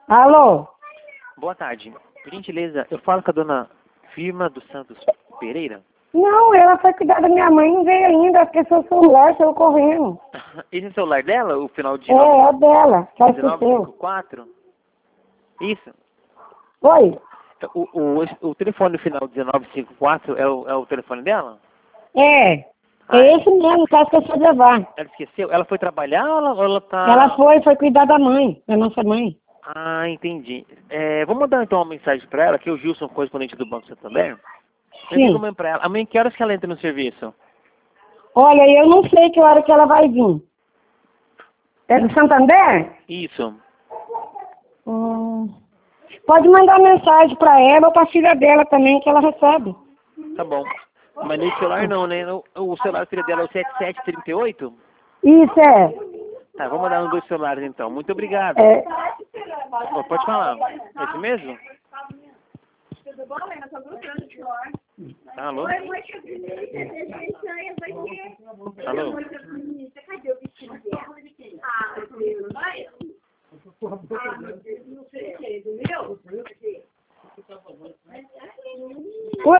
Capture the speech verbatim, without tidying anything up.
Alô? Boa tarde. Por gentileza, eu falo com a dona Firma dos Santos Pereira. Não, ela foi cuidar da minha mãe, não veio ainda, porque seu celular saiu correndo. Esse é o celular dela, o final de É, é dela, só nove cinco esqueceu. quatro? Isso. Oi? O, o, o telefone no final dezenove cinquenta e quatro é o, é o telefone dela? É, Ah, é esse mesmo, só esqueceu de levar. ela esqueceu? Ela foi trabalhar ou ela, ou ela tá... Ela foi, foi cuidar da mãe, da nossa mãe. Ah, entendi. É, vou mandar então uma mensagem pra ela, que o Gilson, correspondente do Banco Santander. Eu digo Sim. mesmo pra ela. Amanhã que horas que ela entra no serviço? Olha, eu não sei que hora que ela vai vir. É do Santander? Isso. Hum, pode mandar mensagem pra ela ou pra filha dela também, que ela recebe. Tá bom. Mas nesse celular não, né? O, o celular da filha dela é o sete sete três oito? Isso, é. Tá, vou mandar nos dois celulares então. Muito obrigado. É. Ô, pode falar. É isso mesmo? Alô? Alô? Oi.